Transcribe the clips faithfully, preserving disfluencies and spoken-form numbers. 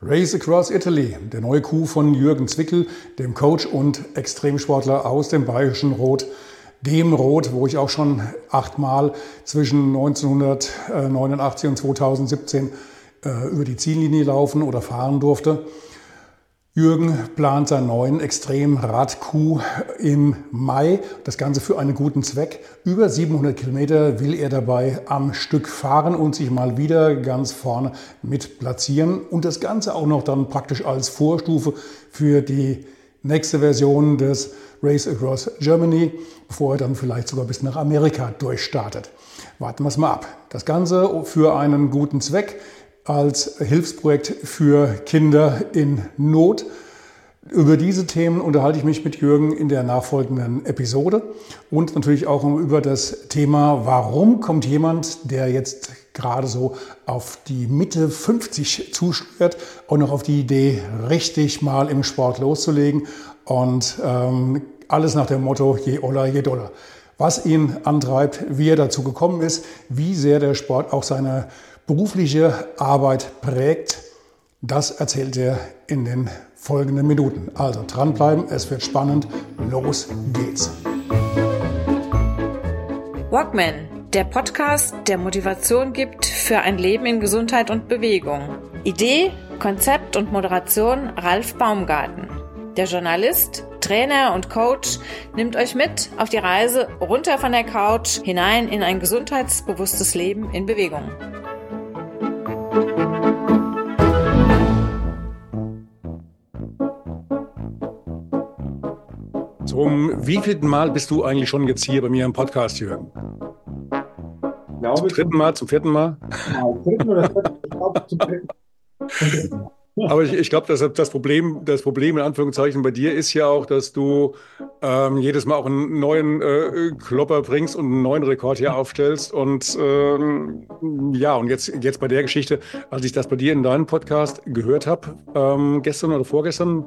Race Across Italy, der neue Coup von Jürgen Zwickel, dem Coach und Extremsportler aus dem bayerischen Rot, dem Rot, wo ich auch schon achtmal zwischen neunzehnhundertneunundachtzig und zweitausendsiebzehn äh, über die Ziellinie laufen oder fahren durfte. Jürgen plant seinen neuen Extremrad-Coup im Mai. Das Ganze für einen guten Zweck. Über siebenhundert Kilometer will er dabei am Stück fahren und sich mal wieder ganz vorne mit platzieren. Und das Ganze auch noch dann praktisch als Vorstufe für die nächste Version des Race Across Germany, bevor er dann vielleicht sogar bis nach Amerika durchstartet. Warten wir es mal ab. Das Ganze für einen guten Zweck, als Hilfsprojekt für Kinder in Not. Über diese Themen unterhalte ich mich mit Jürgen in der nachfolgenden Episode und natürlich auch über das Thema, warum kommt jemand, der jetzt gerade so auf die Mitte fünfzig zusteuert, auch noch auf die Idee, richtig mal im Sport loszulegen und ähm, alles nach dem Motto, je oller, je doller. Was ihn antreibt, wie er dazu gekommen ist, wie sehr der Sport auch seine berufliche Arbeit prägt, das erzählt er in den folgenden Minuten. Also dranbleiben, es wird spannend. Los geht's. Walkman, der Podcast, der Motivation gibt für ein Leben in Gesundheit und Bewegung. Idee, Konzept und Moderation Ralf Baumgarten. Der Journalist, Trainer und Coach nimmt euch mit auf die Reise runter von der Couch hinein in ein gesundheitsbewusstes Leben in Bewegung. Zum wievielten Mal bist du eigentlich schon jetzt hier bei mir im Podcast, Jürgen? Glaube, zum dritten Mal, zum vierten Mal? Ja, dritten oder vierten, ich glaube zum dritten. Zum dritten Mal. Aber ich, ich glaube, das, das, Problem, das Problem in Anführungszeichen bei dir ist ja auch, dass du ähm, jedes Mal auch einen neuen äh, Klopper bringst und einen neuen Rekord hier aufstellst. Und ähm, ja, und jetzt, jetzt bei der Geschichte, als ich das bei dir in deinem Podcast gehört habe, ähm, gestern oder vorgestern,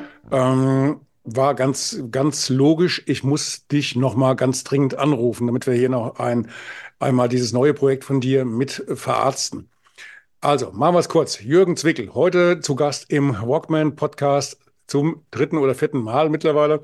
ähm, war ganz, ganz logisch, ich muss dich nochmal ganz dringend anrufen, damit wir hier noch ein, einmal dieses neue Projekt von dir mit verarzten. Also, machen wir es kurz. Jürgen Zwickel, heute zu Gast im Walkman-Podcast zum dritten oder vierten Mal mittlerweile.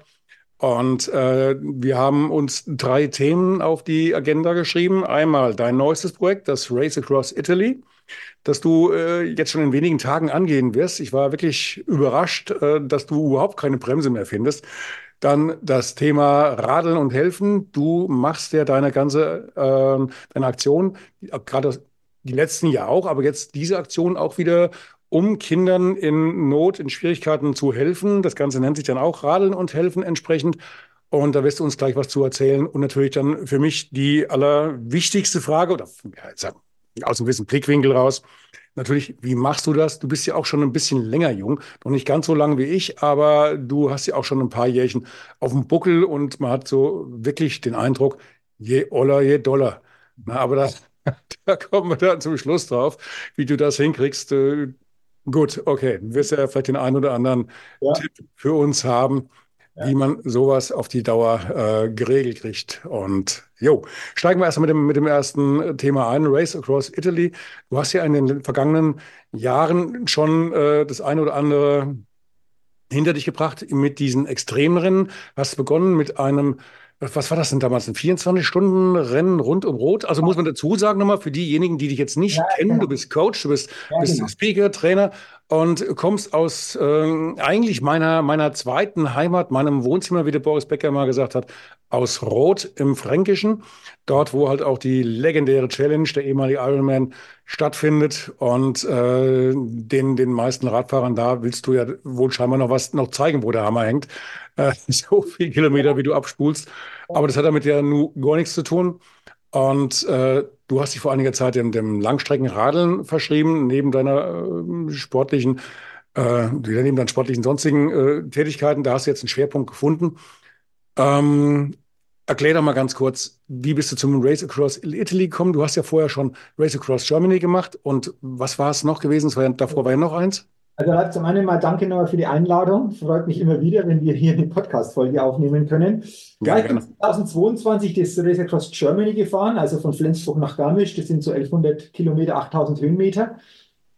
Und äh, wir haben uns drei Themen auf die Agenda geschrieben. Einmal dein neuestes Projekt, das Race Across Italy, das du äh, jetzt schon in wenigen Tagen angehen wirst. Ich war wirklich überrascht, äh, dass du überhaupt keine Bremse mehr findest. Dann das Thema Radeln und Helfen. Du machst ja deine ganze äh, deine Aktion, gerade die letzten ja auch, aber jetzt diese Aktion auch wieder, um Kindern in Not, in Schwierigkeiten zu helfen. Das Ganze nennt sich dann auch Radeln und Helfen entsprechend. Und da wirst du uns gleich was zu erzählen. Und natürlich dann für mich die allerwichtigste Frage, oder ja, aus einem gewissen Blickwinkel raus, natürlich, wie machst du das? Du bist ja auch schon ein bisschen länger jung, noch nicht ganz so lang wie ich, aber du hast ja auch schon ein paar Jährchen auf dem Buckel und man hat so wirklich den Eindruck, je oller, je doller. Na, aber das Da kommen wir dann zum Schluss drauf, wie du das hinkriegst. Äh, gut, okay, du wirst ja vielleicht den einen oder anderen Ja. Tipp für uns haben, Ja. wie man sowas auf die Dauer äh, geregelt kriegt. Und jo, steigen wir erstmal mit dem, mit dem ersten Thema ein, Race Across Italy. Du hast ja in den vergangenen Jahren schon äh, das eine oder andere hinter dich gebracht mit diesen Extremrennen. Hast begonnen mit einem, was war das denn damals, ein vierundzwanzig-Stunden-Rennen rund um Rot? Also muss man dazu sagen nochmal, für diejenigen, die dich jetzt nicht Ja, kennen, genau. du bist Coach, du bist, Ja, bist genau. Speaker, Trainer und kommst aus äh, eigentlich meiner, meiner zweiten Heimat, meinem Wohnzimmer, wie der Boris Becker mal gesagt hat, aus Rot im Fränkischen. Dort, wo halt auch die legendäre Challenge, der ehemalige Ironman, stattfindet. Und äh, den, den meisten Radfahrern da willst du ja wohl scheinbar noch was noch zeigen, wo der Hammer hängt. Äh, so viele Kilometer, wie du abspulst. Aber das hat damit ja nun gar nichts zu tun. Und äh, du hast dich vor einiger Zeit dem, dem Langstreckenradeln verschrieben, neben deiner äh, sportlichen, äh, neben deinen sportlichen sonstigen äh, Tätigkeiten. Da hast du jetzt einen Schwerpunkt gefunden. Ähm, erklär doch mal ganz kurz, wie bist du zum Race Across Italy gekommen? Du hast ja vorher schon Race Across Germany gemacht. Und was war es noch gewesen? Es war ja, davor war ja noch eins. Also Ralf, zum einen mal danke nochmal für die Einladung. Freut mich immer wieder, wenn wir hier eine Podcast-Folge aufnehmen können. Ja, ich bin zweitausendzweiundzwanzig das Race Across Germany gefahren, also von Flensburg nach Garmisch. Das sind so elfhundert Kilometer, achttausend Höhenmeter.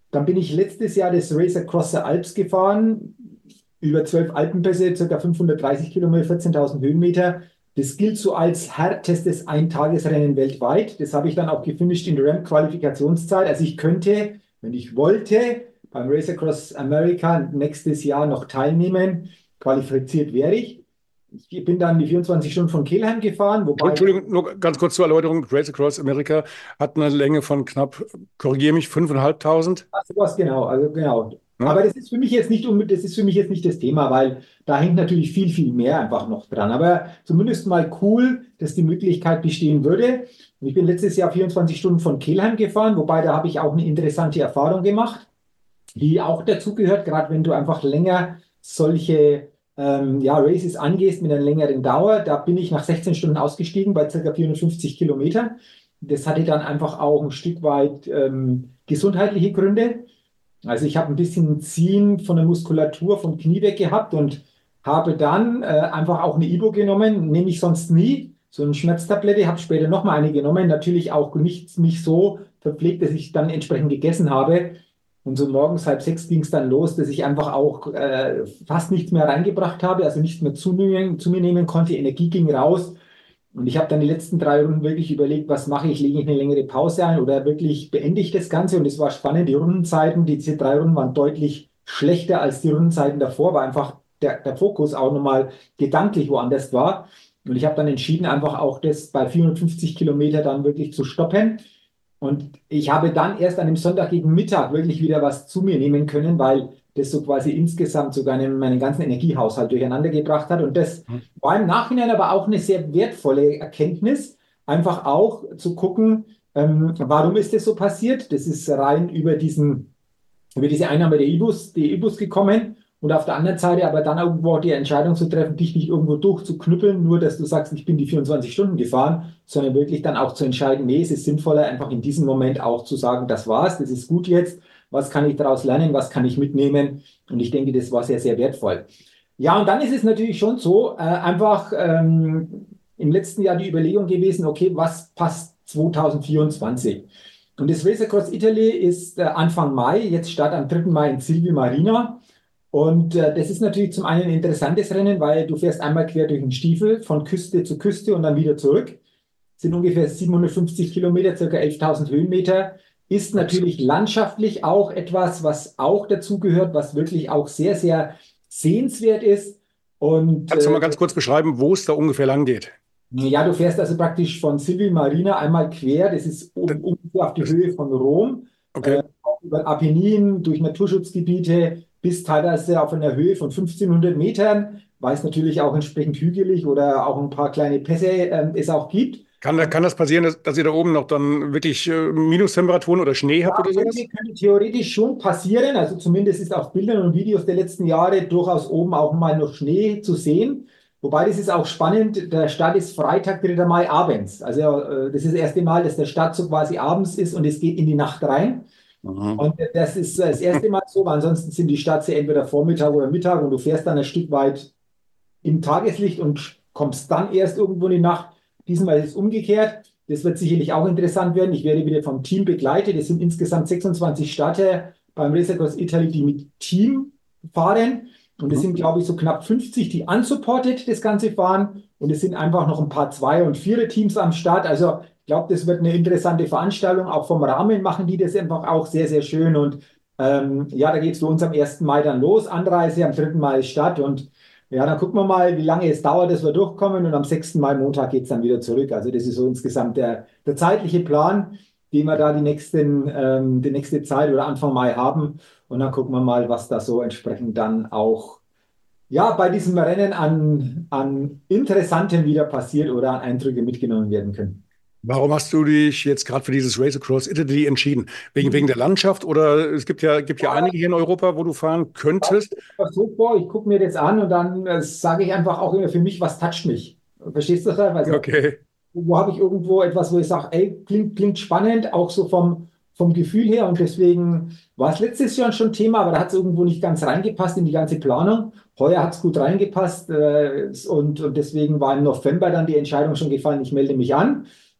Dann bin ich letztes Jahr das Race Across the Alps gefahren, über zwölf Alpenpässe, ca. fünfhundertdreißig Kilometer, vierzehntausend Höhenmeter. Das gilt so als härtestes Eintagesrennen weltweit. Das habe ich dann auch gefinisht in der Ramp-Qualifikationszeit. Also ich könnte, wenn ich wollte, beim Race Across America nächstes Jahr noch teilnehmen. Qualifiziert wäre ich. Ich bin dann die vierundzwanzig Stunden von Kelheim gefahren. Wobei Entschuldigung, nur ganz kurz zur Erläuterung. Race Across America hat eine Länge von knapp, korrigiere mich, fünftausendfünfhundert. Ach, sowas, genau, also genau. Ja. Aber das ist für mich jetzt nicht unbedingt, das ist für mich jetzt nicht das Thema, weil da hängt natürlich viel, viel mehr einfach noch dran. Aber zumindest mal cool, dass die Möglichkeit bestehen würde. Und ich bin letztes Jahr vierundzwanzig Stunden von Kelheim gefahren, wobei da habe ich auch eine interessante Erfahrung gemacht, die auch dazu gehört, gerade wenn du einfach länger solche ähm, ja, Races angehst mit einer längeren Dauer. Da bin ich nach sechzehn Stunden ausgestiegen bei ca. vierhundertfünfzig Kilometern. Das hatte dann einfach auch ein Stück weit ähm, gesundheitliche Gründe. Also ich habe ein bisschen Ziehen von der Muskulatur vom Knie weg gehabt und habe dann äh, einfach auch eine Ibo genommen, nehme ich sonst nie, so eine Schmerztablette, habe später nochmal eine genommen, natürlich auch nicht mich so verpflegt, dass ich dann entsprechend gegessen habe. Und so morgens halb sechs ging es dann los, dass ich einfach auch äh, fast nichts mehr reingebracht habe, also nichts mehr zu mir, zu mir nehmen konnte, Energie ging raus. Und ich habe dann die letzten drei Runden wirklich überlegt, was mache ich, lege ich eine längere Pause ein oder wirklich beende ich das Ganze? Und es war spannend, die Rundenzeiten, die diese drei Runden waren deutlich schlechter als die Rundenzeiten davor, weil einfach der, der Fokus auch nochmal gedanklich woanders war. Und ich habe dann entschieden, einfach auch das bei vierhundertfünfzig Kilometer dann wirklich zu stoppen. Und ich habe dann erst an dem Sonntag gegen Mittag wirklich wieder was zu mir nehmen können, weil das so quasi insgesamt sogar einen, meinen ganzen Energiehaushalt durcheinander gebracht hat. Und das war im Nachhinein aber auch eine sehr wertvolle Erkenntnis, einfach auch zu gucken, ähm, warum ist das so passiert? Das ist rein über diesen, über diese Einnahme der Ibus, die Ibus gekommen. Und auf der anderen Seite aber dann irgendwo auch die Entscheidung zu treffen, dich nicht irgendwo durchzuknüppeln, nur dass du sagst, ich bin die vierundzwanzig Stunden gefahren, sondern wirklich dann auch zu entscheiden, nee, es ist sinnvoller, einfach in diesem Moment auch zu sagen, das war's, das ist gut jetzt, was kann ich daraus lernen, was kann ich mitnehmen? Und ich denke, das war sehr, sehr wertvoll. Ja, und dann ist es natürlich schon so, äh, einfach ähm, im letzten Jahr die Überlegung gewesen, okay, was passt zwanzig vierundzwanzig? Und das Race Across Italy ist äh, Anfang Mai, jetzt Start am dritten Mai in Silvi Marina. Und äh, das ist natürlich zum einen ein interessantes Rennen, weil du fährst einmal quer durch den Stiefel von Küste zu Küste und dann wieder zurück. Das sind ungefähr siebenhundertfünfzig Kilometer, circa elftausend Höhenmeter. Ist natürlich landschaftlich auch etwas, was auch dazu gehört, was wirklich auch sehr, sehr sehenswert ist. Und, Kannst du mal äh, ganz kurz beschreiben, wo es da ungefähr lang geht? ja, du fährst also praktisch von Silvi Marina einmal quer, das ist um, ungefähr auf die Höhe von Rom, Okay. äh, über Apenninen, durch Naturschutzgebiete, bis teilweise auf einer Höhe von fünfzehnhundert Metern, weil es natürlich auch entsprechend hügelig oder auch ein paar kleine Pässe äh, es auch gibt. Kann, kann das passieren, dass, dass ihr da oben noch dann wirklich äh, Minustemperaturen oder Schnee habt oder sowas? Das könnte theoretisch schon passieren, also zumindest ist auf Bildern und Videos der letzten Jahre durchaus oben auch mal noch Schnee zu sehen. Wobei, das ist auch spannend, der Start ist Freitag, dritter Mai abends. Also äh, das ist das erste Mal, dass der Start so quasi abends ist und es geht in die Nacht rein. Mhm. Und das ist das erste Mal so, weil ansonsten sind die Starts entweder Vormittag oder Mittag und du fährst dann ein Stück weit im Tageslicht und kommst dann erst irgendwo in die Nacht. Diesmal ist es umgekehrt. Das wird sicherlich auch interessant werden. Ich werde wieder vom Team begleitet. Es sind insgesamt sechsundzwanzig Starter beim Race Across Italy, die mit Team fahren. Und es sind, glaube ich, so knapp fünfzig, die unsupported das Ganze fahren. Und es sind einfach noch ein paar Zwei- und Vierer-Teams am Start. Also ich glaube, das wird eine interessante Veranstaltung. Auch vom Rahmen machen die das einfach auch sehr, sehr schön. Und ähm, ja, da geht es für uns am ersten Mai dann los. Anreise am dritten Mai ist Start. Und ja, dann gucken wir mal, wie lange es dauert, dass wir durchkommen. Und am sechsten Mai, Montag, geht es dann wieder zurück. Also das ist so insgesamt der, der zeitliche Plan, den wir da die, nächsten, ähm, die nächste Zeit oder Anfang Mai haben. Und dann gucken wir mal, was da so entsprechend dann auch ja, bei diesem Rennen an, an Interessantem wieder passiert oder an Eindrücke mitgenommen werden können. Warum hast du dich jetzt gerade für dieses Race Across Italy entschieden? Wegen, wegen der Landschaft oder es gibt ja, gibt ja einige hier in Europa, wo du fahren könntest? Ich so vor, ich gucke mir das an und dann äh, sage ich einfach auch immer für mich, was toucht mich. Verstehst du das? Also, Okay. wo habe ich irgendwo etwas, wo ich sage, ey, klingt, klingt spannend, auch so vom, vom Gefühl her. Und deswegen war es letztes Jahr schon Thema, aber da hat es irgendwo nicht ganz reingepasst in die ganze Planung. Heuer hat es gut reingepasst äh, und, und deswegen war im November dann die Entscheidung schon gefallen, ich melde mich an.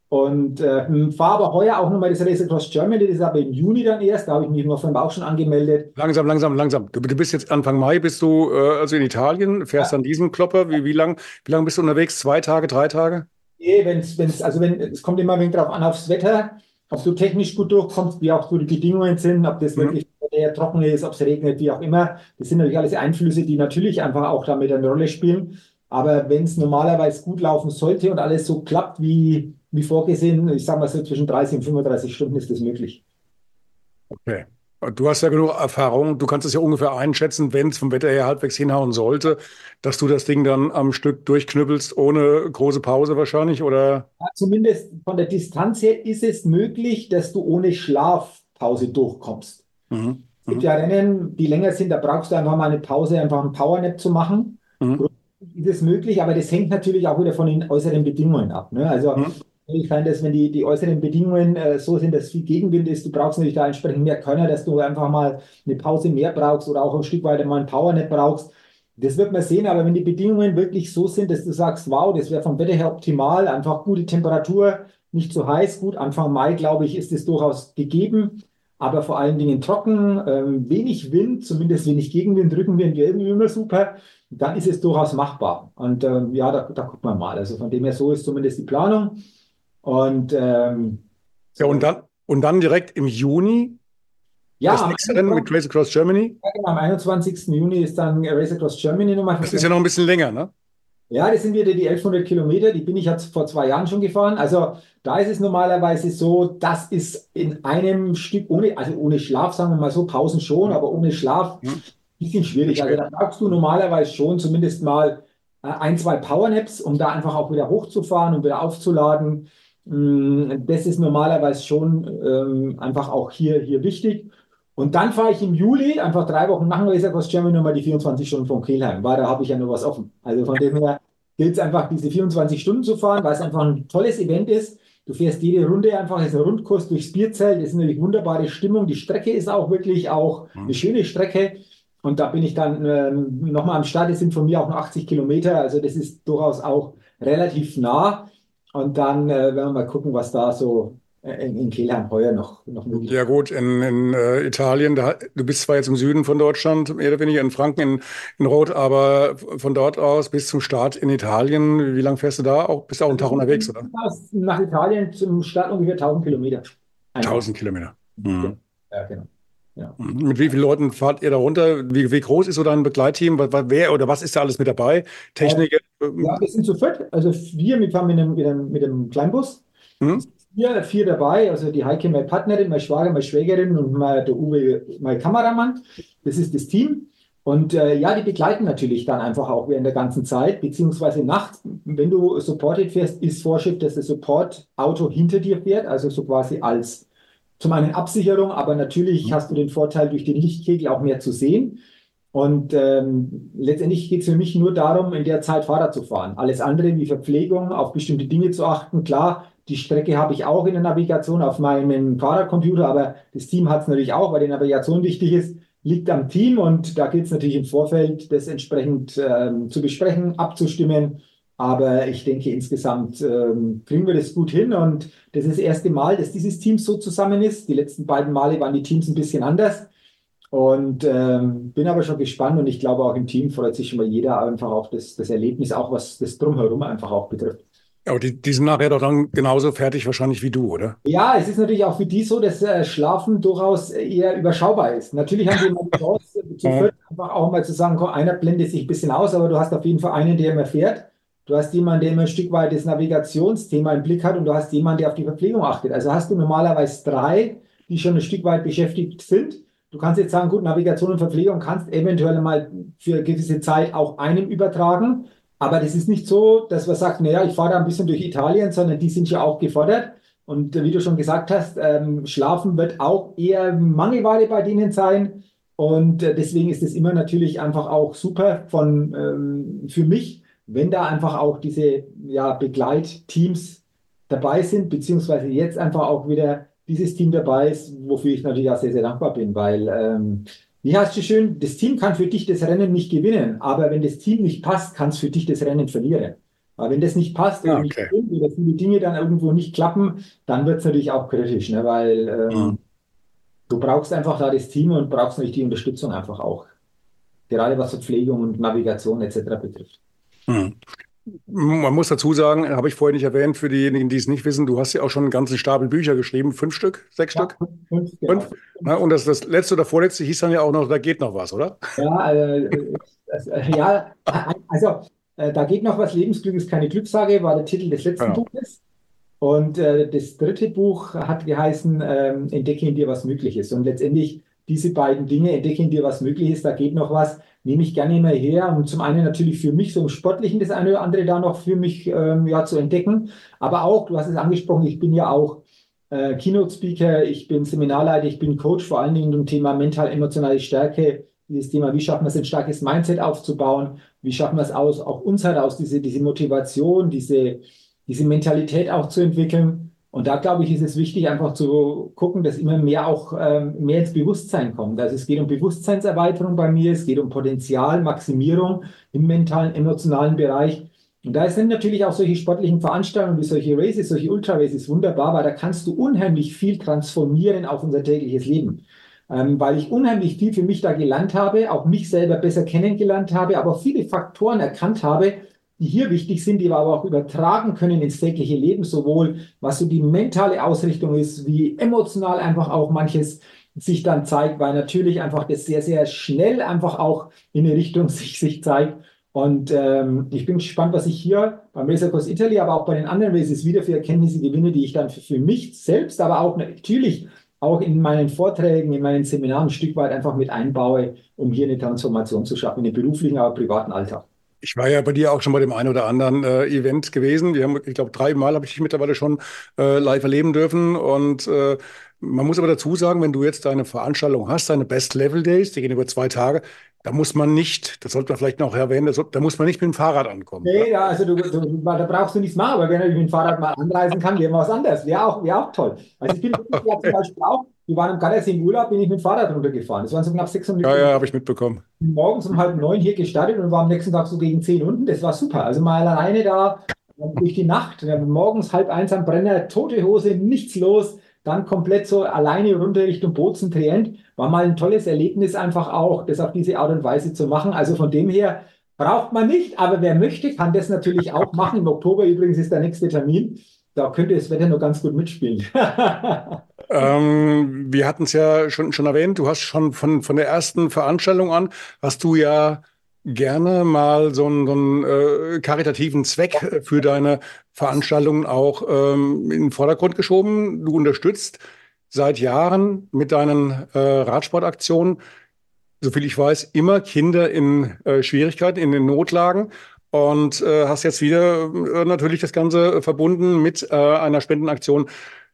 Und äh, fahre aber heuer auch nochmal das Race Across Germany, das ist aber im Juni dann erst, da habe ich mich noch vorhin auch schon angemeldet. Langsam, langsam, langsam. Du, du bist jetzt Anfang Mai, bist du äh, also in Italien, fährst Ja. dann diesen Klopper. Wie, wie lang, wie lang bist du unterwegs? Zwei Tage, drei Tage? Nee, wenn's, wenn's, also wenn, es kommt immer ein wenig drauf an, aufs Wetter, ob du technisch gut durchkommst, wie auch so die Bedingungen sind, ob das Mhm. wirklich eher trocken ist, ob es regnet, wie auch immer. Das sind natürlich alles Einflüsse, die natürlich einfach auch damit eine Rolle spielen. Aber wenn es normalerweise gut laufen sollte und alles so klappt wie, wie vorgesehen, ich sage mal so zwischen dreißig und fünfunddreißig Stunden ist das möglich. Okay. Du hast ja genug Erfahrung, du kannst es ja ungefähr einschätzen, wenn es vom Wetter her halbwegs hinhauen sollte, dass du das Ding dann am Stück durchknüppelst, ohne große Pause wahrscheinlich, oder? Ja, zumindest von der Distanz her ist es möglich, dass du ohne Schlafpause durchkommst. Mhm. Es gibt Mhm. ja Rennen, die länger sind, da brauchst du einfach mal eine Pause, einfach einen Powernap zu machen. Mhm. Ist es möglich, aber das hängt natürlich auch wieder von den äußeren Bedingungen ab. Ne? Also Mhm. ich kann das, wenn die, die äußeren Bedingungen äh, so sind, dass viel Gegenwind ist, du brauchst natürlich da entsprechend mehr Körner, dass du einfach mal eine Pause mehr brauchst oder auch ein Stück weiter mal einen Powernap brauchst. Das wird man sehen, aber wenn die Bedingungen wirklich so sind, dass du sagst, wow, das wäre vom Wetter her optimal, einfach gute Temperatur, nicht zu heiß, gut, Anfang Mai, glaube ich, ist es durchaus gegeben, aber vor allen Dingen trocken, ähm, wenig Wind, zumindest wenig Gegenwind, Rückenwind wäre irgendwie immer super, dann ist es durchaus machbar. Und ähm, ja, da, da guckt man mal. Also von dem her, so ist zumindest die Planung. Und ähm, Ja, so, und dann, und dann direkt im Juni ja, das am nächste Rennen mit Race Across Germany. ja, genau, am einundzwanzigsten Juni ist dann Race Across Germany nochmal. Das ist ja noch ein bisschen länger, ne? Ja, das sind wieder die elfhundert Kilometer, die bin ich jetzt vor zwei Jahren schon gefahren. Also da ist es normalerweise so, das ist in einem Stück, ohne, also ohne Schlaf, sagen wir mal so, Pausen schon, aber ohne Schlaf Mhm. ein bisschen schwierig. Also da brauchst du normalerweise schon zumindest mal äh, ein, zwei Powernaps, um da einfach auch wieder hochzufahren und wieder aufzuladen. Mm, Das ist normalerweise schon ähm, einfach auch hier, hier wichtig. Und dann fahre ich im Juli, einfach drei Wochen nach dem Race Across Germany, nochmal die vierundzwanzig Stunden von Kelheim, weil da habe ich ja nur was offen. Also von dem her gilt es einfach, diese vierundzwanzig Stunden zu fahren, weil es einfach ein tolles Event ist. Du fährst jede Runde einfach, es ist ein Rundkurs durchs Bierzelt, das ist natürlich wunderbare Stimmung. Die Strecke ist auch wirklich auch eine schöne Strecke. Und da bin ich dann ähm, nochmal am Start. Das sind von mir auch nur achtzig Kilometer, also das ist durchaus auch relativ nah. Und dann äh, werden wir mal gucken, was da so äh, in, in Kelheim heuer noch, noch möglich ist. Ja gut, in, in äh, Italien, da, du bist zwar jetzt im Süden von Deutschland, mehr oder weniger in Franken, in, in Rot, aber von dort aus bis zum Start in Italien, wie lange fährst du da? Auch, bist du auch einen Tag unterwegs, oder? Aus- Nach Italien zum Start ungefähr tausend Kilometer. Einmal. tausend Kilometer. Mhm. Ja, genau. Ja. Mhm. Mit wie vielen Leuten fahrt ihr da runter? Wie, wie groß ist so dein Begleitteam? Was, was, wer oder was ist da alles mit dabei? Techniker? Ja, wir sind zu viert. Also wir, wir fahren mit einem, mit einem, mit einem Kleinbus. Mhm. Vier, vier dabei. Also die Heike, meine Partnerin, mein Schwager, meine Schwägerin und mein, der Uwe, mein Kameramann. Das ist das Team. Und äh, ja, die begleiten natürlich dann einfach auch während der ganzen Zeit, beziehungsweise nachts, wenn du supported fährst, ist Vorschrift, dass das Support-Auto hinter dir fährt, also so quasi als zum einen Absicherung, aber natürlich hast du den Vorteil, durch den Lichtkegel auch mehr zu sehen. Und ähm, letztendlich geht es für mich nur darum, in der Zeit Fahrrad zu fahren. Alles andere wie Verpflegung, auf bestimmte Dinge zu achten. Klar, die Strecke habe ich auch in der Navigation auf meinem Fahrradcomputer, aber das Team hat es natürlich auch, weil die Navigation wichtig ist, liegt am Team und da geht es natürlich im Vorfeld, das entsprechend ähm, zu besprechen, abzustimmen. Aber ich denke, insgesamt ähm, kriegen wir das gut hin und das ist das erste Mal, dass dieses Team so zusammen ist. Die letzten beiden Male waren die Teams ein bisschen anders. Und ähm, bin aber schon gespannt und ich glaube auch im Team freut sich schon mal jeder einfach auf das, das Erlebnis, auch was das Drumherum einfach auch betrifft. Aber die, die sind nachher doch dann genauso fertig wahrscheinlich wie du, oder? Ja, es ist natürlich auch für die so, dass äh, Schlafen durchaus eher überschaubar ist. Natürlich haben die immer die Chance, zu viert einfach auch mal zu sagen, komm, einer blendet sich ein bisschen aus, aber du hast auf jeden Fall einen, der immer fährt. Du hast jemanden, der immer ein Stück weit das Navigationsthema im Blick hat und du hast jemanden, der auf die Verpflegung achtet. Also hast du normalerweise drei, die schon ein Stück weit beschäftigt sind. Du kannst jetzt sagen, gut, Navigation und Verpflegung kannst eventuell mal für eine gewisse Zeit auch einem übertragen. Aber das ist nicht so, dass man sagt, naja, ich fahre da ein bisschen durch Italien, sondern die sind ja auch gefordert. Und äh, wie du schon gesagt hast, ähm, Schlafen wird auch eher Mangelware bei denen sein. Und äh, deswegen ist es immer natürlich einfach auch super von, ähm, für mich, wenn da einfach auch diese ja, Begleitteams dabei sind, beziehungsweise jetzt einfach auch wieder dieses Team dabei ist, wofür ich natürlich auch sehr, sehr dankbar bin, weil, ähm, wie heißt es schön, das Team kann für dich das Rennen nicht gewinnen, aber wenn das Team nicht passt, kann es für dich das Rennen verlieren. Aber wenn das nicht passt oder Ah, nicht okay. stimmt oder viele Dinge dann irgendwo nicht klappen, dann wird es natürlich auch kritisch, ne? Weil Hm. ähm, du brauchst einfach da das Team und brauchst natürlich die Unterstützung einfach auch. Gerade was Verpflegung und Navigation et cetera betrifft. Hm. Man muss dazu sagen, habe ich vorhin nicht erwähnt, für diejenigen, die es nicht wissen, du hast ja auch schon einen ganzen Stapel Bücher geschrieben, fünf Stück, sechs Ja, Stück, fünf, fünf, genau. fünf. Na, und das, das letzte oder vorletzte hieß dann ja auch noch, da geht noch was, oder? Ja, äh, das, äh, ja, also äh, da geht noch was. Lebensglück ist keine Glückssage, war der Titel des letzten Genau. Buches. Und äh, das dritte Buch hat geheißen, ähm, Entdecke in dir, was möglich ist. Und letztendlich diese beiden Dinge, Entdecke in dir, was möglich ist, da geht noch was, nehme ich gerne immer her. Und zum einen natürlich für mich, so im Sportlichen, das eine oder andere da noch für mich ähm, ja, zu entdecken. Aber auch, du hast es angesprochen, ich bin ja auch äh, Keynote-Speaker, ich bin Seminarleiter, ich bin Coach, vor allen Dingen zum Thema mental-emotionale Stärke. Dieses Thema, wie schaffen wir es, ein starkes Mindset aufzubauen? Wie schaffen wir es aus, auch uns heraus, diese, diese Motivation, diese diese Mentalität auch zu entwickeln. Und da, glaube ich, ist es wichtig, einfach zu gucken, dass immer mehr auch ähm, mehr ins Bewusstsein kommt. Also es geht um Bewusstseinserweiterung bei mir, es geht um Potenzialmaximierung im mentalen, emotionalen Bereich. Und da sind natürlich auch solche sportlichen Veranstaltungen wie solche Races, solche Ultra-Races wunderbar, weil da kannst du unheimlich viel transformieren auf unser tägliches Leben. Ähm, weil ich unheimlich viel für mich da gelernt habe, auch mich selber besser kennengelernt habe, aber viele Faktoren erkannt habe, die hier wichtig sind, die wir aber auch übertragen können ins tägliche Leben, sowohl was so die mentale Ausrichtung ist, wie emotional einfach auch manches sich dann zeigt, weil natürlich einfach das sehr, sehr schnell einfach auch in eine Richtung sich, sich zeigt. Und ähm, ich bin gespannt, was ich hier beim Race Across Italy, aber auch bei den anderen Races wieder für Erkenntnisse gewinne, die ich dann für, für mich selbst, aber auch natürlich auch in meinen Vorträgen, in meinen Seminaren ein Stück weit einfach mit einbaue, um hier eine Transformation zu schaffen, in den beruflichen, aber privaten Alltag. Ich war ja bei dir auch schon bei dem einen oder anderen äh, Event gewesen. Wir haben, ich glaube, dreimal habe ich dich mittlerweile schon äh, live erleben dürfen. Und äh, man muss aber dazu sagen, wenn du jetzt deine Veranstaltung hast, deine Best Level Days, die gehen über zwei Tage, da muss man nicht, das sollte man vielleicht noch erwähnen, das, da muss man nicht mit dem Fahrrad ankommen, oder? Nee, da, also du, du, da brauchst du nichts machen, aber wenn er mit dem Fahrrad mal anreisen kann, wäre mal was anderes. Wäre auch, wäre auch toll. Also ich bin ja zum Beispiel auch, wir waren im Gardasee im Urlaub, bin ich mit dem Fahrrad runtergefahren. Das waren so knapp sechshundert Ja, ja, Kilometer. habe ich mitbekommen. Morgens um halb neun hier gestartet und war am nächsten Tag so gegen zehn unten. Das war super. Also mal alleine da durch die Nacht, morgens halb eins am Brenner, tote Hose, nichts los, dann komplett so alleine runter Richtung Bozen, Trient. War mal ein tolles Erlebnis einfach auch, das auf diese Art und Weise zu machen. Also von dem her braucht man nicht, aber wer möchte, kann das natürlich auch machen. Im Oktober übrigens ist der nächste Termin. Da könnte das Wetter noch ganz gut mitspielen. Ähm, wir hatten es ja schon, schon erwähnt, du hast schon von, von der ersten Veranstaltung an, hast du ja gerne mal so einen, so einen äh, karitativen Zweck für deine Veranstaltungen auch ähm, in den Vordergrund geschoben. Du unterstützt seit Jahren mit deinen äh, Radsportaktionen, soviel ich weiß, immer Kinder in äh, Schwierigkeiten, in den Notlagen. Und äh, hast jetzt wieder äh, natürlich das Ganze verbunden mit äh, einer Spendenaktion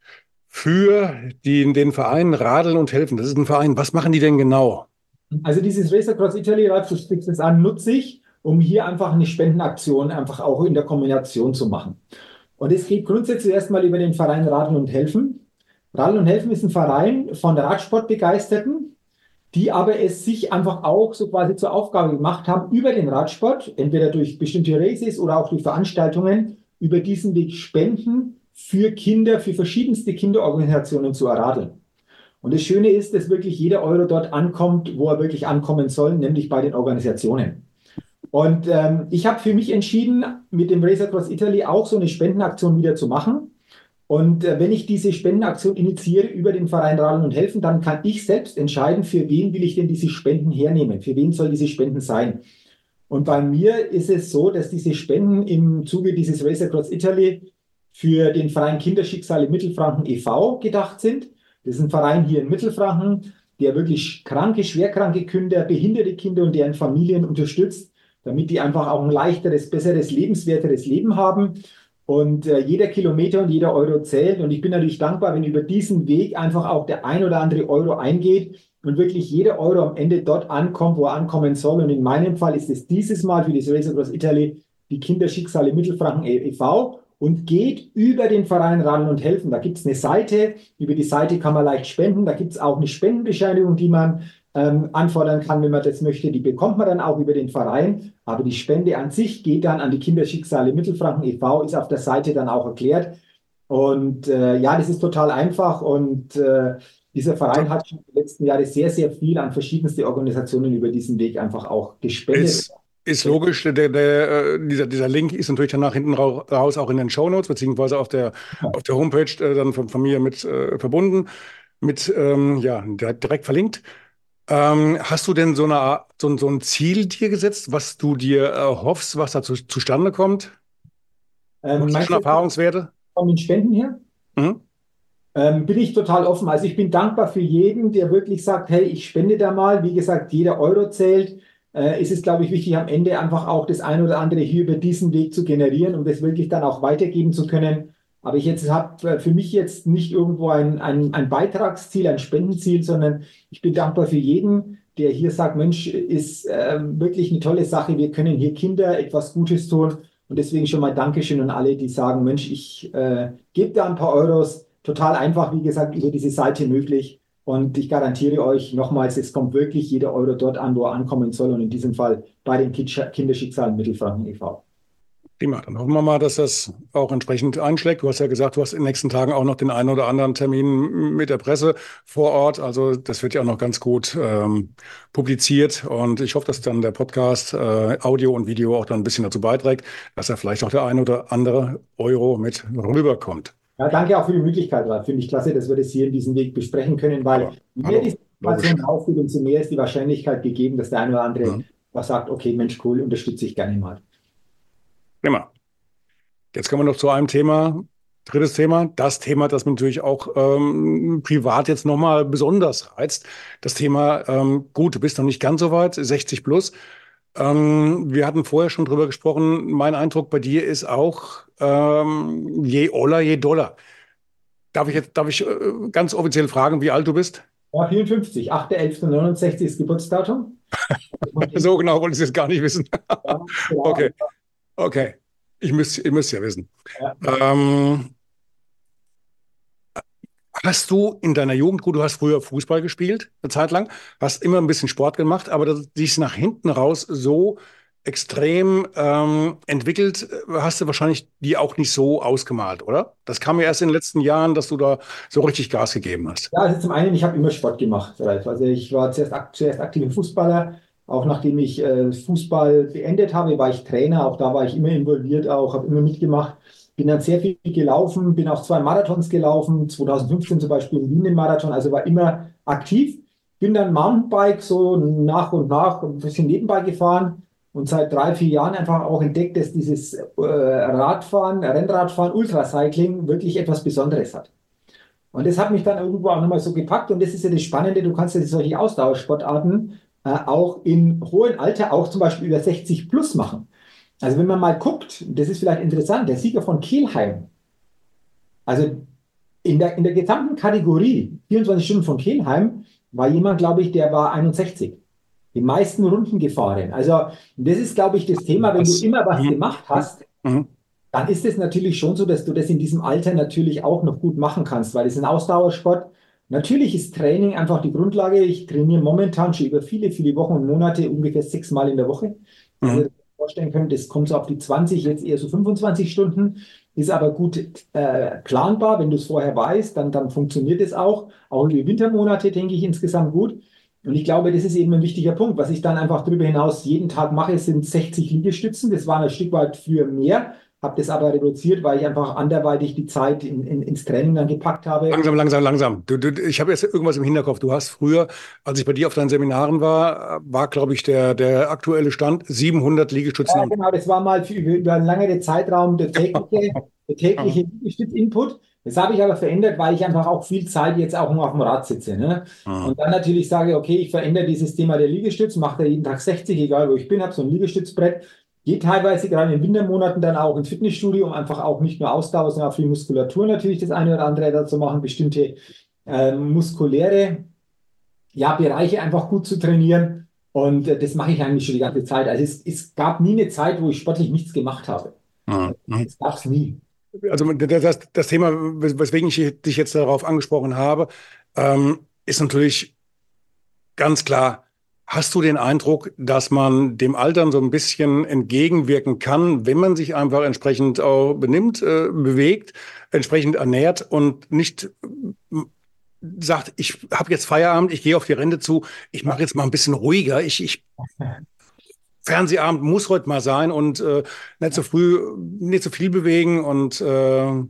für die, den Verein Radeln und Helfen. Das ist ein Verein. Was machen die denn genau? Also dieses Race Across Italy, Ralf, du sprichst es an, nutze ich, um hier einfach eine Spendenaktion einfach auch in der Kombination zu machen. Und es geht grundsätzlich erstmal über den Verein Radeln und Helfen. Radeln und Helfen ist ein Verein von Radsportbegeisterten, die aber es sich einfach auch so quasi zur Aufgabe gemacht haben, über den Radsport, entweder durch bestimmte Races oder auch durch Veranstaltungen, über diesen Weg Spenden für Kinder, für verschiedenste Kinderorganisationen zu erradeln. Und das Schöne ist, dass wirklich jeder Euro dort ankommt, wo er wirklich ankommen soll, nämlich bei den Organisationen. Und ähm, ich habe für mich entschieden, mit dem Race Across Italy auch so eine Spendenaktion wieder zu machen. Und äh, wenn ich diese Spendenaktion initiiere über den Verein Radeln und Helfen, dann kann ich selbst entscheiden, für wen will ich denn diese Spenden hernehmen, für wen soll diese Spenden sein. Und bei mir ist es so, dass diese Spenden im Zuge dieses Race Across Italy für den Verein Kinderschicksale Mittelfranken e V gedacht sind. Das ist ein Verein hier in Mittelfranken, der wirklich kranke, schwerkranke Kinder, behinderte Kinder und deren Familien unterstützt, damit die einfach auch ein leichteres, besseres, lebenswerteres Leben haben. Und äh, jeder Kilometer und jeder Euro zählt. Und ich bin natürlich dankbar, wenn über diesen Weg einfach auch der ein oder andere Euro eingeht und wirklich jeder Euro am Ende dort ankommt, wo er ankommen soll. Und in meinem Fall ist es dieses Mal für das Race Across Italy die Kinderschicksale Mittelfranken e V und geht über den Verein Radeln und Helfen. Da gibt es eine Seite, über die Seite kann man leicht spenden. Da gibt es auch eine Spendenbescheinigung, die man ähm, anfordern kann, wenn man das möchte. Die bekommt man dann auch über den Verein. Aber die Spende an sich geht dann an die Kinderschicksale Mittelfranken e V, ist auf der Seite dann auch erklärt. Und äh, ja, das ist total einfach. Und äh, dieser Verein hat schon die letzten Jahre sehr, sehr viel an verschiedenste Organisationen über diesen Weg einfach auch gespendet. Ist, ist logisch, der, der, dieser, dieser Link ist natürlich dann nach hinten raus auch in den Shownotes, beziehungsweise auf der, auf der Homepage äh, dann von, von mir mit äh, verbunden, mit ähm, ja, direkt verlinkt. Ähm, hast du denn so, eine, so, so ein Ziel dir gesetzt, was du dir erhoffst, was da zu, zustande kommt? Ähm, Hast du schon Erfahrungswerte? Von den Spenden her? Mhm. Ähm, bin ich total offen. Also ich bin dankbar für jeden, der wirklich sagt, hey, ich spende da mal. Wie gesagt, jeder Euro zählt. Äh, ist es, glaube ich, wichtig, am Ende einfach auch das ein oder andere hier über diesen Weg zu generieren, um das wirklich dann auch weitergeben zu können. Aber ich jetzt habe für mich jetzt nicht irgendwo ein, ein, ein Beitragsziel, ein Spendenziel, sondern ich bin dankbar für jeden, der hier sagt, Mensch, ist äh, wirklich eine tolle Sache. Wir können hier Kinder etwas Gutes tun. Und deswegen schon mal Dankeschön an alle, die sagen, Mensch, ich äh, gebe da ein paar Euros. Total einfach, wie gesagt, über diese Seite möglich. Und ich garantiere euch nochmals, es kommt wirklich jeder Euro dort an, wo er ankommen soll. Und in diesem Fall bei den Kinderschicksalen Mittelfranken e V. Prima, dann hoffen wir mal, dass das auch entsprechend einschlägt. Du hast ja gesagt, du hast in den nächsten Tagen auch noch den einen oder anderen Termin mit der Presse vor Ort. Also das wird ja auch noch ganz gut ähm, publiziert. Und ich hoffe, dass dann der Podcast, äh, Audio und Video auch dann ein bisschen dazu beiträgt, dass da vielleicht auch der ein oder andere Euro mit rüberkommt. Ja, danke auch für die Möglichkeit, Ralf. Finde ich klasse, dass wir das hier in diesem Weg besprechen können, weil je mehr die Situation aufgeht, umso mehr ist die Wahrscheinlichkeit gegeben, dass der eine oder andere mhm. was sagt, okay, Mensch, cool, unterstütze ich gerne mal. Prima. Jetzt kommen wir noch zu einem Thema, drittes Thema, das Thema, das mich natürlich auch ähm, privat jetzt nochmal besonders reizt. Das Thema, ähm, gut, du bist noch nicht ganz so weit, sechzig plus. Ähm, wir hatten vorher schon drüber gesprochen. Mein Eindruck bei dir ist auch, ähm, je oller, je doller. Darf ich jetzt, darf ich äh, ganz offiziell fragen, wie alt du bist? Ja, vierundfünfzig. achter elfter neunundsechzig ist Geburtsdatum. So genau wollte ich es jetzt gar nicht wissen. Ja, genau. Okay, okay. Ich müsste ich müsst ja wissen. Ja. Ähm, hast du in deiner Jugend, gut, du hast früher Fußball gespielt, eine Zeit lang, hast immer ein bisschen Sport gemacht, aber dass dich nach hinten raus so extrem ähm, entwickelt, hast du wahrscheinlich die auch nicht so ausgemalt, oder? Das kam ja erst in den letzten Jahren, dass du da so richtig Gas gegeben hast. Ja, also zum einen, ich habe immer Sport gemacht, Ralf. Also ich war zuerst, zuerst aktiver Fußballer. Auch nachdem ich äh, Fußball beendet habe, war ich Trainer. Auch da war ich immer involviert, auch habe immer mitgemacht. Bin dann sehr viel gelaufen, bin auch zwei Marathons gelaufen, zwanzig fünfzehn zum Beispiel in Wien den Marathon, also war immer aktiv. Bin dann Mountainbike so nach und nach ein bisschen nebenbei gefahren und seit drei, vier Jahren einfach auch entdeckt, dass dieses äh, Radfahren, Rennradfahren, Ultracycling wirklich etwas Besonderes hat. Und das hat mich dann irgendwo auch nochmal so gepackt und das ist ja das Spannende, du kannst ja solche Ausdauersportarten äh, auch im hohen Alter, auch zum Beispiel über sechzig plus machen. Also wenn man mal guckt, das ist vielleicht interessant, der Sieger von Kelheim, also in der, in der gesamten Kategorie vierundzwanzig Stunden von Kelheim war jemand, glaube ich, der war einundsechzig. Die meisten Runden gefahren. Also das ist, glaube ich, das Thema, wenn du immer was gemacht hast, mhm. dann ist es natürlich schon so, dass du das in diesem Alter natürlich auch noch gut machen kannst, weil es ist ein Ausdauersport. Natürlich ist Training einfach die Grundlage. Ich trainiere momentan schon über viele, viele Wochen und Monate ungefähr sechsmal in der Woche. Mhm. Also, vorstellen können, das kommt so auf die zwanzig, jetzt eher so fünfundzwanzig Stunden, ist aber gut äh, planbar, wenn du es vorher weißt, dann, dann funktioniert es auch, auch in die Wintermonate, denke ich, insgesamt gut. Und ich glaube, das ist eben ein wichtiger Punkt. Was ich dann einfach darüber hinaus jeden Tag mache, sind sechzig Liegestützen, das waren ein Stück weit früher mehr, habe das aber reduziert, weil ich einfach anderweitig die Zeit in, in, ins Training dann gepackt habe. Langsam, langsam, langsam. Du, du, ich habe jetzt irgendwas im Hinterkopf. Du hast früher, als ich bei dir auf deinen Seminaren war, war, glaube ich, der, der aktuelle Stand siebenhundert Liegestützen. Ja, genau. Das war mal für, über, über einen längeren Zeitraum der tägliche, der tägliche Liegestütz-Input. Das habe ich aber verändert, weil ich einfach auch viel Zeit jetzt auch nur auf dem Rad sitze. Ne? Mhm. Und dann natürlich sage, okay, ich verändere dieses Thema der Liegestütz, mache da jeden Tag sechzig, egal wo ich bin, habe so ein Liegestützbrett. Gehe teilweise gerade in den Wintermonaten dann auch ins Fitnessstudio, um einfach auch nicht nur Ausdauer, sondern auch für die Muskulatur natürlich das eine oder andere dazu machen, bestimmte äh, muskuläre ja, Bereiche einfach gut zu trainieren. Und äh, das mache ich eigentlich schon die ganze Zeit. Also es, es gab nie eine Zeit, wo ich sportlich nichts gemacht habe. Mhm. Das gab es nie. Also das, das Thema, weswegen ich dich jetzt darauf angesprochen habe, ähm, ist natürlich ganz klar, hast du den Eindruck, dass man dem Altern so ein bisschen entgegenwirken kann, wenn man sich einfach entsprechend auch benimmt, äh, bewegt, entsprechend ernährt und nicht äh, sagt, ich habe jetzt Feierabend, ich gehe auf die Rente zu, ich mache jetzt mal ein bisschen ruhiger, ich, ich Fernsehabend muss heute mal sein und äh, nicht so früh, nicht so viel bewegen und äh,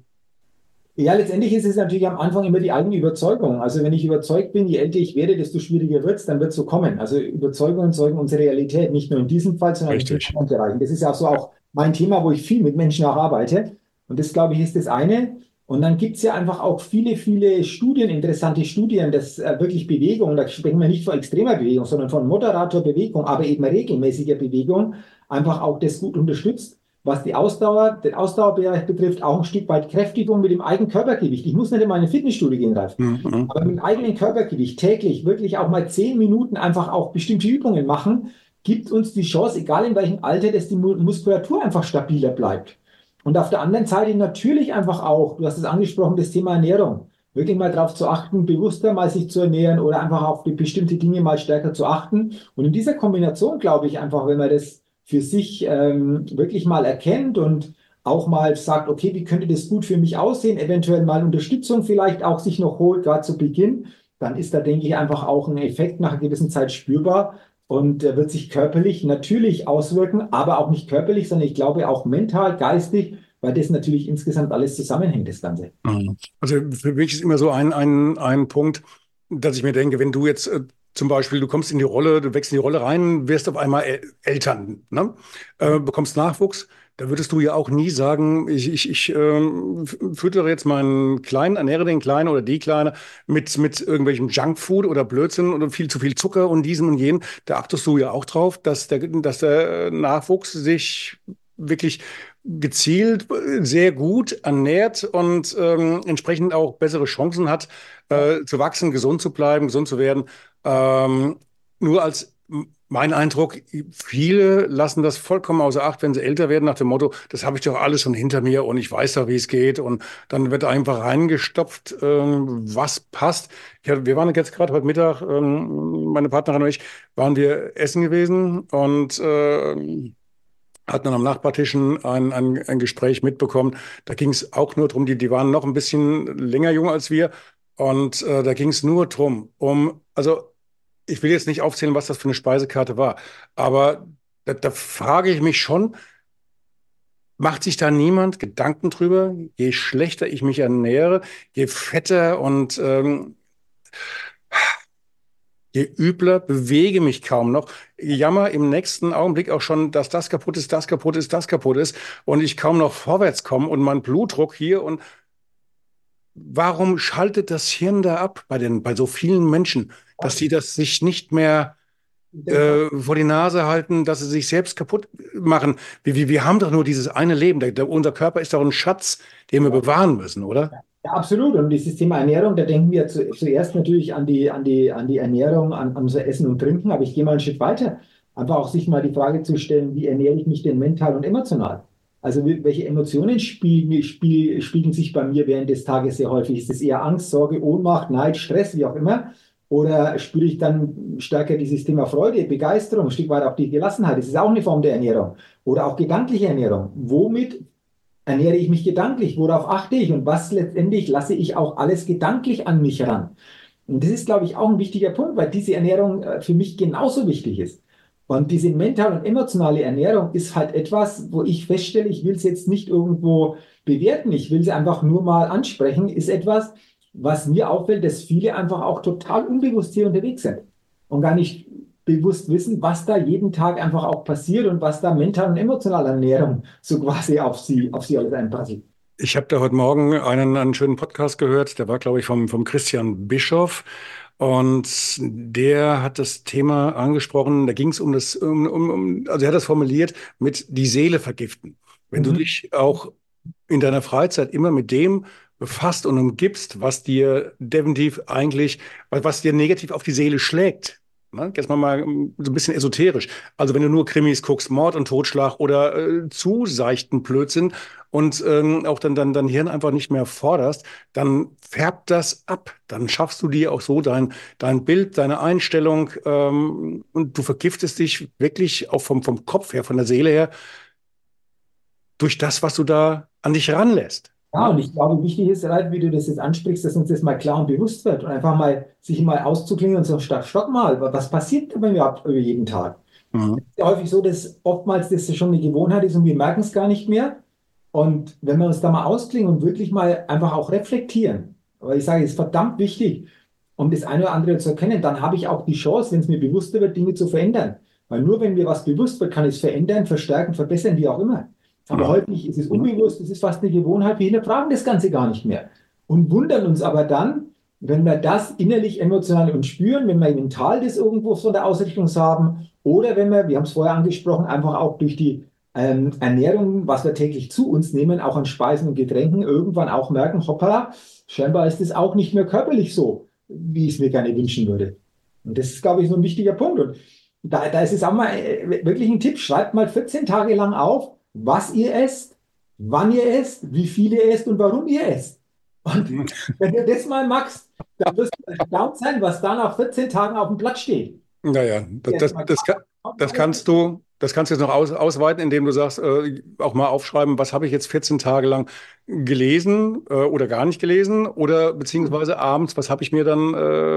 Ja, letztendlich ist es natürlich am Anfang immer die eigene Überzeugung. Also wenn ich überzeugt bin, je älter ich werde, desto schwieriger wird es, dann wird es so kommen. Also Überzeugungen zeugen unsere Realität, nicht nur in diesem Fall, sondern in vielen richtig. anderen Bereichen. Das ist ja auch so auch mein Thema, wo ich viel mit Menschen auch arbeite. Und das, glaube ich, ist das eine. Und dann gibt es ja einfach auch viele, viele Studien, interessante Studien, dass äh, wirklich Bewegung, da sprechen wir nicht von extremer Bewegung, sondern von moderater Bewegung, aber eben regelmäßiger Bewegung, einfach auch das gut unterstützt. Was die Ausdauer, den Ausdauerbereich betrifft, auch ein Stück weit Kräftigung mit dem eigenen Körpergewicht. Ich muss nicht immer in ein Fitnessstudio gehen, Ralf. Mhm. Aber mit dem eigenen Körpergewicht täglich wirklich auch mal zehn Minuten einfach auch bestimmte Übungen machen, gibt uns die Chance, egal in welchem Alter, dass die Muskulatur einfach stabiler bleibt. Und auf der anderen Seite natürlich einfach auch, du hast es angesprochen, das Thema Ernährung. Wirklich mal darauf zu achten, bewusster mal sich zu ernähren oder einfach auf bestimmte Dinge mal stärker zu achten. Und in dieser Kombination glaube ich einfach, wenn man das für sich ähm, wirklich mal erkennt und auch mal sagt, okay, wie könnte das gut für mich aussehen, eventuell mal Unterstützung vielleicht auch sich noch holt, gerade zu Beginn, dann ist da, denke ich, einfach auch ein Effekt nach einer gewissen Zeit spürbar und äh, wird sich körperlich natürlich auswirken, aber auch nicht körperlich, sondern ich glaube auch mental, geistig, weil das natürlich insgesamt alles zusammenhängt, das Ganze. Mhm. Also für mich ist immer so ein, ein, ein Punkt, dass ich mir denke, wenn du jetzt äh, zum Beispiel, du kommst in die Rolle, du wächst in die Rolle rein, wirst auf einmal El Eltern, ne? Äh, bekommst Nachwuchs, da würdest du ja auch nie sagen, ich, ich, ich ähm, füttere jetzt meinen Kleinen, ernähre den Kleinen oder die Kleine mit, mit irgendwelchem Junkfood oder Blödsinn oder viel zu viel Zucker und diesem und jenem. Da achtest du ja auch drauf, dass der, dass der Nachwuchs sich wirklich gezielt sehr gut ernährt und ähm, entsprechend auch bessere Chancen hat, äh, zu wachsen, gesund zu bleiben, gesund zu werden. Ähm, nur als mein Eindruck, viele lassen das vollkommen außer Acht, wenn sie älter werden, nach dem Motto, das habe ich doch alles schon hinter mir und ich weiß doch, wie es geht. Und dann wird einfach reingestopft, ähm, was passt. Ja, wir waren jetzt gerade heute Mittag, ähm, meine Partnerin und ich, waren wir essen gewesen und äh, hatten dann am Nachbartischen ein, ein, ein Gespräch mitbekommen. Da ging es auch nur drum, die, die waren noch ein bisschen länger jung als wir. Und äh, da ging es nur drum, um, also ich will jetzt nicht aufzählen, was das für eine Speisekarte war, aber da, da frage ich mich schon, macht sich da niemand Gedanken drüber, je schlechter ich mich ernähre, je fetter und ähm, je übler, bewege mich kaum noch, jammer im nächsten Augenblick auch schon, dass das kaputt ist, das kaputt ist, das kaputt ist und ich kaum noch vorwärts komme und mein Blutdruck hier und warum schaltet das Hirn da ab bei den, bei so vielen Menschen, dass sie das sich nicht mehr äh, vor die Nase halten, dass sie sich selbst kaputt machen? Wir, wir, wir haben doch nur dieses eine Leben. Der, der, unser Körper ist doch ein Schatz, den wir bewahren müssen, oder? Ja, absolut. Und dieses Thema Ernährung, da denken wir zu, zuerst natürlich an die, an die, an die Ernährung, an, an unser Essen und Trinken. Aber ich gehe mal einen Schritt weiter. Einfach auch sich mal die Frage zu stellen, wie ernähre ich mich denn mental und emotional? Also wie- welche Emotionen spiegeln, spiel, spiegeln sich bei mir während des Tages sehr häufig? Ist es eher Angst, Sorge, Ohnmacht, Neid, Stress, wie auch immer? Oder spüre ich dann stärker dieses Thema Freude, Begeisterung, ein Stück weit auch die Gelassenheit? Das ist auch eine Form der Ernährung. Oder auch gedankliche Ernährung. Womit ernähre ich mich gedanklich? Worauf achte ich? Und was letztendlich lasse ich auch alles gedanklich an mich ran? Und das ist, glaube ich, auch ein wichtiger Punkt, weil diese Ernährung äh, für mich genauso wichtig ist. Und diese mentale und emotionale Ernährung ist halt etwas, wo ich feststelle, ich will es jetzt nicht irgendwo bewerten, ich will sie einfach nur mal ansprechen, ist etwas, was mir auffällt, dass viele einfach auch total unbewusst hier unterwegs sind und gar nicht bewusst wissen, was da jeden Tag einfach auch passiert und was da mental und emotionale Ernährung so quasi auf sie, auf sie alles einprasselt. Ich habe da heute Morgen einen, einen schönen Podcast gehört, der war, glaube ich, vom, vom Christian Bischoff. Und der hat das Thema angesprochen, da ging es um das, um, um, um, also er hat das formuliert mit die Seele vergiften. Wenn du Mhm. dich auch in deiner Freizeit immer mit dem befasst und umgibst, was dir definitiv eigentlich, was was dir negativ auf die Seele schlägt, Ne? Jetzt mal, mal so ein bisschen esoterisch. Also wenn du nur Krimis guckst, Mord und Totschlag oder äh, zu seichten Blödsinn und ähm, auch dann, dann dein Hirn einfach nicht mehr forderst, dann färbt das ab. Dann schaffst du dir auch so dein, dein Bild, deine Einstellung ähm, und du vergiftest dich wirklich auch vom, vom Kopf her, von der Seele her, durch das, was du da an dich ranlässt. Ja, und ich glaube, wichtig ist halt, wie du das jetzt ansprichst, dass uns das mal klar und bewusst wird und einfach mal sich mal auszuklingen und so, stopp, stopp mal, was passiert denn bei mir überhaupt über jeden Tag? Mhm. Es ist ja häufig so, dass oftmals das schon eine Gewohnheit ist und wir merken es gar nicht mehr. Und wenn wir uns da mal ausklingen und wirklich mal einfach auch reflektieren, weil ich sage, es ist verdammt wichtig, um das eine oder andere zu erkennen, dann habe ich auch die Chance, wenn es mir bewusster wird, Dinge zu verändern. Weil nur wenn mir was bewusst wird, kann ich es verändern, verstärken, verbessern, wie auch immer. Aber Ja. häufig ist es unbewusst, es ist fast eine Gewohnheit, wir hinterfragen das Ganze gar nicht mehr und wundern uns aber dann, wenn wir das innerlich, emotional uns spüren, wenn wir mental das irgendwo von der Ausrichtung haben oder wenn wir, wir haben es vorher angesprochen, einfach auch durch die ähm, Ernährung, was wir täglich zu uns nehmen, auch an Speisen und Getränken, irgendwann auch merken, hoppala, scheinbar ist es auch nicht mehr körperlich so, wie ich es mir gerne wünschen würde. Und das ist, glaube ich, so ein wichtiger Punkt. Und da, da ist es auch mal äh, wirklich ein Tipp, schreibt mal vierzehn Tage lang auf, was ihr esst, wann ihr esst, wie viel ihr esst und warum ihr esst. Und wenn du das mal machst, dann wirst du erstaunt sein, was da nach vierzehn Tagen auf dem Blatt steht. Naja, das, das, das, kann- das kannst du, das kannst du jetzt noch aus, ausweiten, indem du sagst, äh, auch mal aufschreiben, was habe ich jetzt vierzehn Tage lang gelesen äh, oder gar nicht gelesen oder beziehungsweise abends, was habe ich mir dann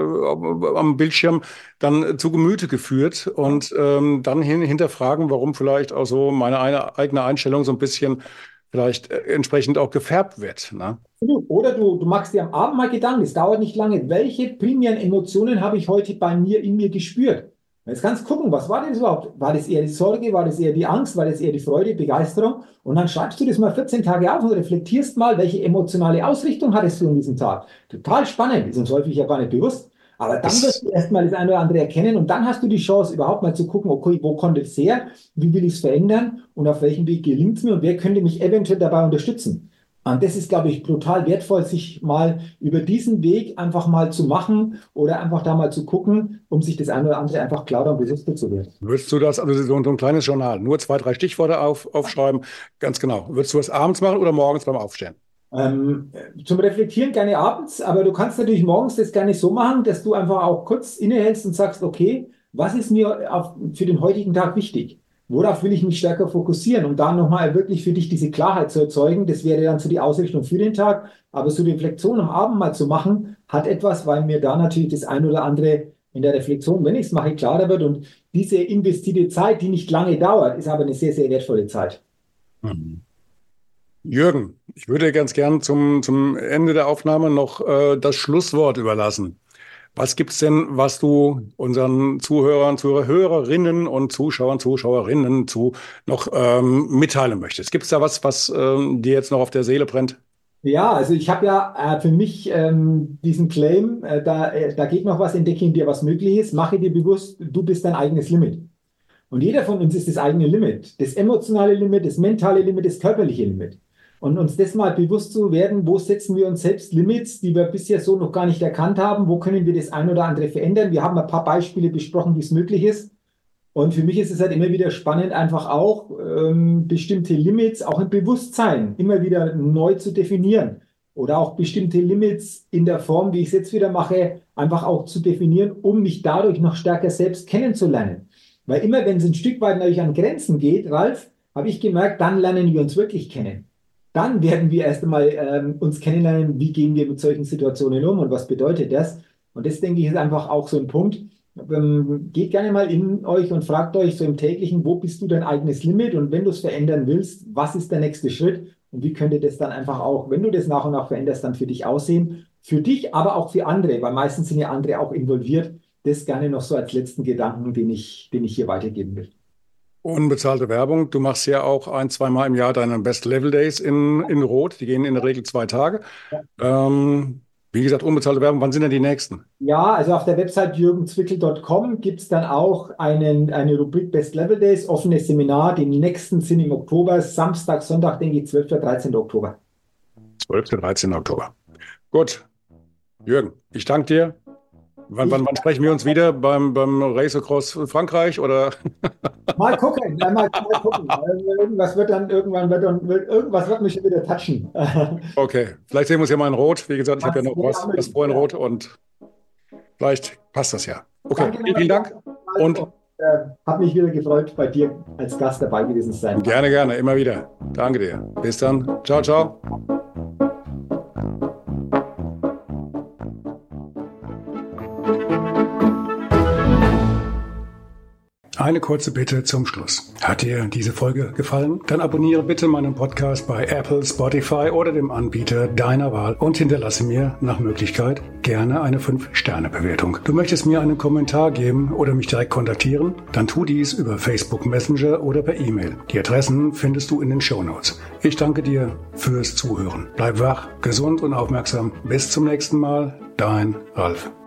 äh, am Bildschirm dann zu Gemüte geführt und ähm, dann hin, hinterfragen, warum vielleicht auch so meine eine, eigene Einstellung so ein bisschen vielleicht äh, entsprechend auch gefärbt wird. Ne? Oder du, du machst dir am Abend mal Gedanken, es dauert nicht lange, welche primären Emotionen habe ich heute bei mir in mir gespürt? Jetzt kannst du gucken, was war denn das überhaupt? War das eher die Sorge, war das eher die Angst, war das eher die Freude, Begeisterung? Und dann schreibst du das mal vierzehn Tage auf und reflektierst mal, welche emotionale Ausrichtung hattest du in diesem Tag. Total spannend, ist uns häufig ja gar nicht bewusst. Aber dann Das, wirst du erstmal das eine oder andere erkennen und dann hast du die Chance, überhaupt mal zu gucken, okay, wo kommt es her? Wie will ich es verändern? Und auf welchem Weg gelingt es mir? Und wer könnte mich eventuell dabei unterstützen? Und das ist, glaube ich, brutal wertvoll, sich mal über diesen Weg einfach mal zu machen oder einfach da mal zu gucken, um sich das eine oder andere einfach klarer und bewusster zu werden. würdest du das, also so, so ein kleines Journal, nur zwei, drei Stichworte auf, aufschreiben, ganz genau. Würdest du das abends machen oder morgens beim Aufstehen? Ähm, zum Reflektieren gerne abends, aber du kannst natürlich morgens das gerne so machen, dass du einfach auch kurz innehältst und sagst, okay, was ist mir auf, für den heutigen Tag wichtig? Worauf will ich mich stärker fokussieren, um da nochmal wirklich für dich diese Klarheit zu erzeugen? Das wäre dann so die Ausrichtung für den Tag. Aber so die Reflexion am Abend mal zu machen, hat etwas, weil mir da natürlich das ein oder andere in der Reflexion, wenn ich es mache, klarer wird. Und diese investierte Zeit, die nicht lange dauert, ist aber eine sehr, sehr wertvolle Zeit. Mhm. Jürgen, ich würde ganz gern zum, zum Ende der Aufnahme noch äh, das Schlusswort überlassen. Was gibt's denn, was du unseren Zuhörern, Zuhörerinnen und Zuschauern, Zuschauerinnen zu noch ähm, mitteilen möchtest? Gibt's da was, was ähm, dir jetzt noch auf der Seele brennt? Ja, also ich habe ja äh, für mich ähm, diesen Claim, äh, da, äh, da geht noch was, entdecke in dir, was möglich ist, mache dir bewusst, du bist dein eigenes Limit. Und jeder von uns ist das eigene Limit, das emotionale Limit, das mentale Limit, das körperliche Limit. Und uns das mal bewusst zu werden, wo setzen wir uns selbst Limits, die wir bisher so noch gar nicht erkannt haben, wo können wir das ein oder andere verändern. Wir haben ein paar Beispiele besprochen, wie es möglich ist. Und für mich ist es halt immer wieder spannend, einfach auch ähm, bestimmte Limits auch im Bewusstsein immer wieder neu zu definieren. Oder auch bestimmte Limits in der Form, wie ich es jetzt wieder mache, einfach auch zu definieren, um mich dadurch noch stärker selbst kennenzulernen. Weil immer, wenn es ein Stück weit natürlich an Grenzen geht, Ralf, habe ich gemerkt, dann lernen wir uns wirklich kennen. Dann werden wir erst einmal ähm, uns kennenlernen, wie gehen wir mit solchen Situationen um und was bedeutet das. Und das, denke ich, ist einfach auch so ein Punkt. Ähm, geht gerne mal in euch und fragt euch so im täglichen, wo bist du dein eigenes Limit? Und wenn du es verändern willst, was ist der nächste Schritt? Und wie könnte das dann einfach auch, wenn du das nach und nach veränderst, dann für dich aussehen? Für dich, aber auch für andere, weil meistens sind ja andere auch involviert. Das gerne noch so als letzten Gedanken, den ich, den ich hier weitergeben will. Unbezahlte Werbung. Du machst ja auch ein, zweimal im Jahr deine Best Level Days in, in Rot. Die gehen in der Regel zwei Tage. Ähm, wie gesagt, unbezahlte Werbung. Wann sind denn die nächsten? Ja, also auf der Website jürgen zwickel punkt com gibt es dann auch einen, eine Rubrik Best Level Days, offenes Seminar. Die nächsten sind im Oktober, Samstag, Sonntag, denke ich, zwölfter, dreizehnter Oktober. zwölfter, dreizehnter Oktober. Gut. Jürgen, ich danke dir. Wann, wann, wann sprechen wir uns wieder? Beim, beim Race Across Frankreich oder? Mal gucken, ja, mal, mal gucken. Irgendwas wird dann irgendwann wird dann, wird, irgendwas wird mich wieder touchen. Okay, vielleicht sehen wir uns ja mal in Rot. Wie gesagt, ich habe ja noch was, was vor in Rot und vielleicht passt das ja. Okay, vielen, vielen Dank. Und äh, habe mich wieder gefreut, bei dir als Gast dabei gewesen zu sein. Gerne, gerne, immer wieder. Danke dir. Bis dann. Ciao, ciao. Eine kurze Bitte zum Schluss. Hat dir diese Folge gefallen? Dann abonniere bitte meinen Podcast bei Apple, Spotify oder dem Anbieter deiner Wahl und hinterlasse mir nach Möglichkeit gerne eine fünf Sterne Bewertung. Du möchtest mir einen Kommentar geben oder mich direkt kontaktieren? Dann tu dies über Facebook Messenger oder per E-Mail. Die Adressen findest du in den Shownotes. Ich danke dir fürs Zuhören. Bleib wach, gesund und aufmerksam. Bis zum nächsten Mal. Dein Ralf.